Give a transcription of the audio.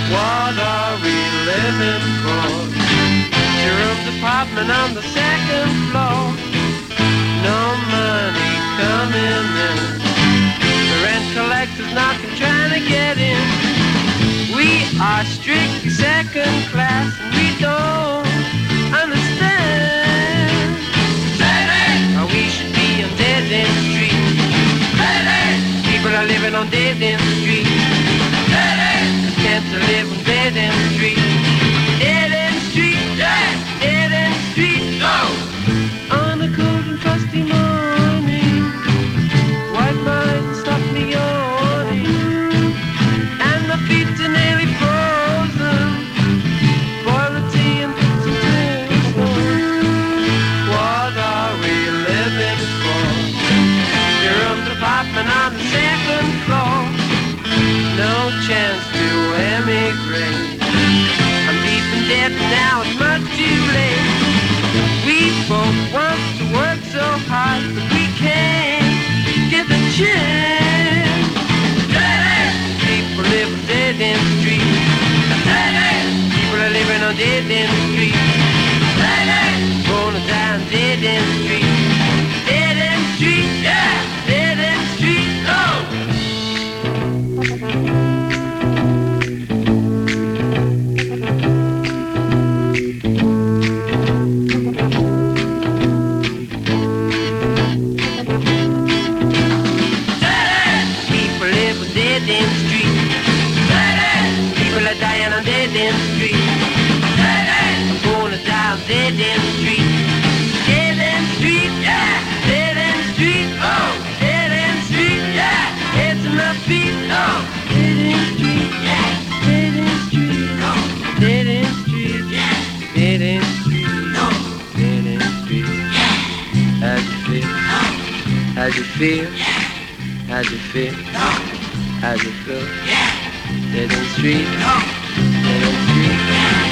What are we living for? Your room's apartment on the second floor. No money coming in. The rent collector's knocking, trying to get in. We are strictly second class and we don't understand. How we should be on dead end street. People are living on dead end street. Can't live on dead end street. Dead end street, dead end street. No. On a cold and frosty morning, white lines stop me yawning, and my feet are nearly frozen. Boil the tea and put some toast on. What are we living for? Your room's apartment on the second floor. No chance to emigrate. I'm deep in debt now, it's much too late. We both want to work so hard, but we can't get the chance. People live on dead end street. People are living on dead end street. Gonna die on dead end street. Dead end street, dead end street, no. Dead end street. People are dying on dead end street. I'm gonna die on dead end street. Dead end street, yeah. Dead end street, oh. Dead end street, yeah. It's my feet, oh. Dead end street, yeah. Dead end street, oh. Dead end street, yeah. Dead end street, oh. Dead end street, yeah. How'd you feel? How'd you feel? How'd you feel? How'd you feel? Yeah. Dead end street. No. Dead end street. Yeah.